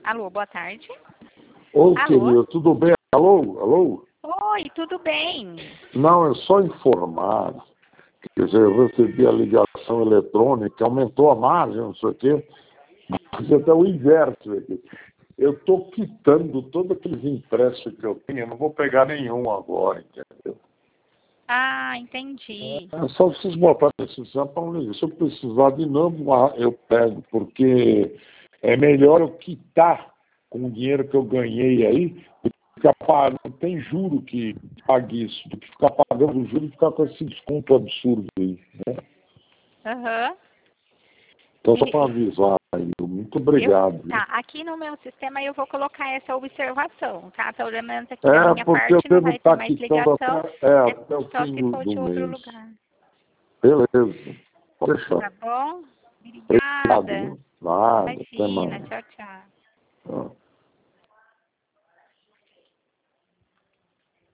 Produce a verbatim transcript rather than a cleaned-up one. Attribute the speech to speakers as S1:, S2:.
S1: Alô, boa tarde.
S2: Oi,
S1: Alô?
S2: querido, tudo bem? Alô, alô?
S1: Oi, tudo bem?
S2: Não, é só informar. Quer dizer, eu recebi a ligação eletrônica, aumentou a margem, não sei o quê. Mas até o inverso aqui. Eu estou quitando todos aqueles empréstimos que eu tenho, eu não vou pegar nenhum agora, entendeu?
S1: Ah, entendi.
S2: É só vocês botarem precisar para um Se eu precisar de novo, ah, eu pego, porque é melhor eu quitar com o dinheiro que eu ganhei aí, do que ficar pagando, tem juro que pague isso, do que ficar pagando juro e ficar com esse desconto absurdo aí, né?
S1: Aham.
S2: Então, só
S1: E-
S2: para
S1: e-
S2: avisar aí, muito
S1: Eu,
S2: obrigado.
S1: tá, aqui no meu sistema eu vou colocar essa observação, tá? Pelo menos aqui da
S2: É,
S1: minha
S2: porque eu
S1: parte não
S2: devo
S1: vai ter
S2: estar
S1: mais
S2: quitando
S1: ligação,
S2: até, é,
S1: é
S2: até o
S1: só
S2: fim
S1: se
S2: do,
S1: for
S2: do
S1: de outro
S2: mês.
S1: lugar.
S2: Beleza, pode deixar.
S1: Tá bom?
S2: Obrigado,
S1: Obrigada.
S2: viu? Nada, até
S1: Imagina,
S2: mais.
S1: tchau, tchau.
S2: Ah.